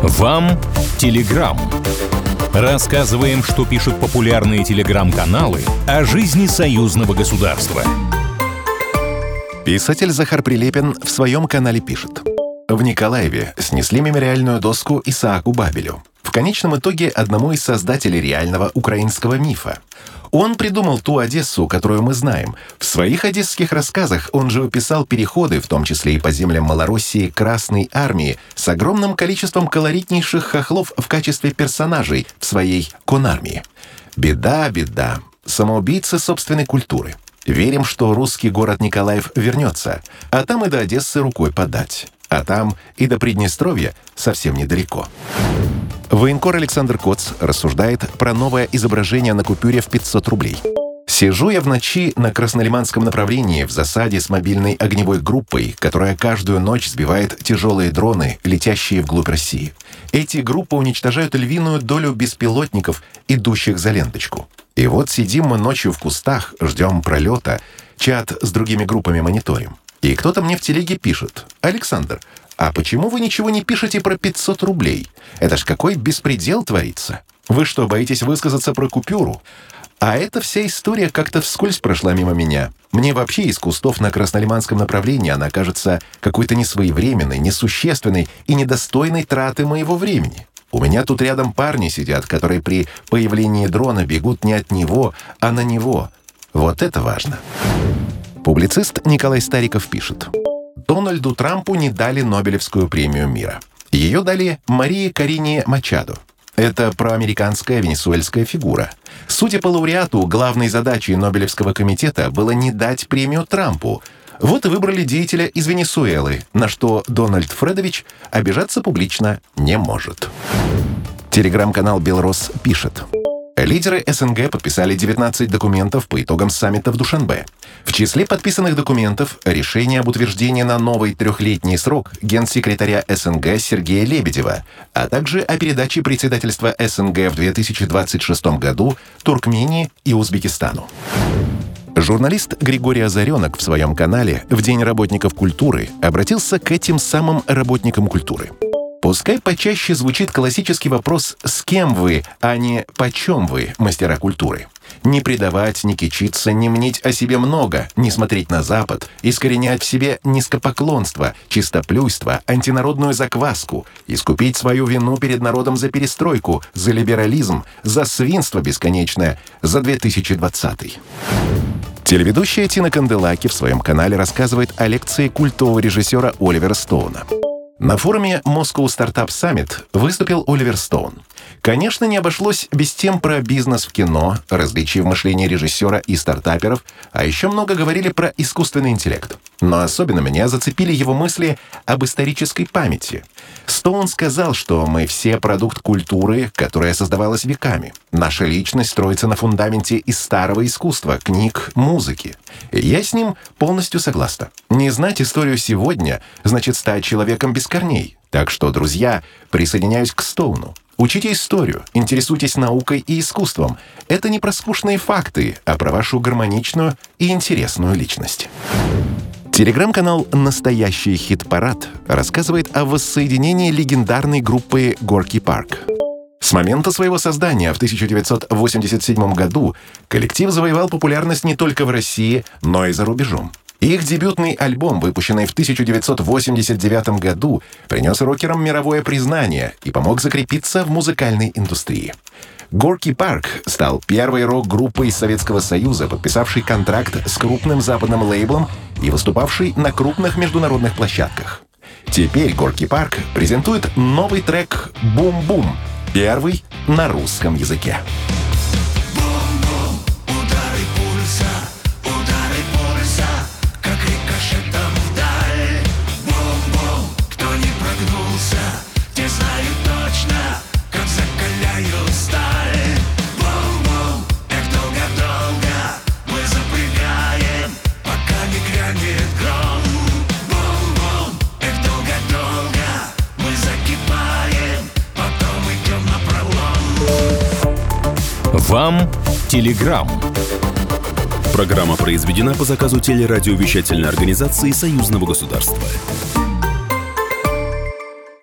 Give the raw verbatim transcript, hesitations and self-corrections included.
Вам Телеграм. Рассказываем, что пишут популярные телеграм-каналы о жизни союзного государства. Писатель Захар Прилепин в своем канале пишет: в Николаеве снесли мемориальную доску Исааку Бабелю, в конечном итоге одному из создателей реального украинского мифа. Он придумал ту Одессу, которую мы знаем. В своих одесских рассказах он же описал переходы, в том числе и по землям Малороссии, Красной Армии, с огромным количеством колоритнейших хохлов в качестве персонажей в своей конармии. Беда, беда. Самоубийцы собственной культуры. Верим, что русский город Николаев вернется, а там и до Одессы рукой подать. А там и до Приднестровья совсем недалеко. Военкор Александр Коц рассуждает про новое изображение на купюре в пятьсот рублей. «Сижу я в ночи на Краснолиманском направлении в засаде с мобильной огневой группой, которая каждую ночь сбивает тяжелые дроны, летящие вглубь России. Эти группы уничтожают львиную долю беспилотников, идущих за ленточку. И вот сидим мы ночью в кустах, ждем пролета, чат с другими группами мониторим. И кто-то мне в телеге пишет: «Александр, а почему вы ничего не пишете про пятьсот рублей? Это ж какой беспредел творится. Вы что, боитесь высказаться про купюру?» А эта вся история как-то вскользь прошла мимо меня. Мне вообще из кустов на Краснолиманском направлении она кажется какой-то несвоевременной, несущественной и недостойной траты моего времени. У меня тут рядом парни сидят, которые при появлении дрона бегут не от него, а на него. Вот это важно. Публицист Николай Стариков пишет: Дональду Трампу не дали Нобелевскую премию мира. Ее дали Марии Корине Мачадо. Это проамериканская венесуэльская фигура. Судя по лауреату, главной задачей Нобелевского комитета было не дать премию Трампу. Вот и выбрали деятеля из Венесуэлы, на что Дональд Фредович обижаться публично не может. Телеграм-канал «Белрос» пишет: лидеры СНГ подписали девятнадцать документов по итогам саммита в Душанбе. В числе подписанных документов решение об утверждении на новый трехлетний срок генсекретаря СНГ Сергея Лебедева, а также о передаче председательства СНГ в две тысячи двадцать шестом году Туркмении и Узбекистану. Журналист Григорий Озаренок в своем канале «В День работников культуры» обратился к этим самым работникам культуры. Пускай почаще звучит классический вопрос «С кем вы?», а не «Почем вы, мастера культуры?». Не предавать, не кичиться, не мнить о себе много, не смотреть на Запад, искоренять в себе низкопоклонство, чистоплюйство, антинародную закваску, искупить свою вину перед народом за перестройку, за либерализм, за свинство бесконечное, за две тысячи двадцатый. Телеведущая Тина Канделаки в своем канале рассказывает о лекции культового режиссера Оливера Стоуна. На форуме Moscow Startup Summit выступил Оливер Стоун. Конечно, не обошлось без тем про бизнес в кино, различий в мышлении режиссера и стартаперов, а еще много говорили про искусственный интеллект. Но особенно меня зацепили его мысли об исторической памяти. Стоун сказал, что мы все продукт культуры, которая создавалась веками. Наша личность строится на фундаменте из старого искусства, книг, музыки. И я с ним полностью согласна. Не знать историю сегодня значит стать человеком без корней. Так что, друзья, присоединяюсь к Стоуну. Учите историю, интересуйтесь наукой и искусством. Это не про скучные факты, а про вашу гармоничную и интересную личность. Телеграм-канал «Настоящий хит-парад» рассказывает о воссоединении легендарной группы Горки Парк. С момента своего создания в тысяча девятьсот восемьдесят седьмом году коллектив завоевал популярность не только в России, но и за рубежом. Их дебютный альбом, выпущенный в тысяча девятьсот восемьдесят девятом году, принес рокерам мировое признание и помог закрепиться в музыкальной индустрии. Горки Парк стал первой рок-группой из Советского Союза, подписавшей контракт с крупным западным лейблом и выступавшей на крупных международных площадках. Теперь Горки Парк презентует новый трек «Бум-бум», первый на русском языке. Вам Телеграм. Программа произведена по заказу телерадиовещательной организации Союзного государства.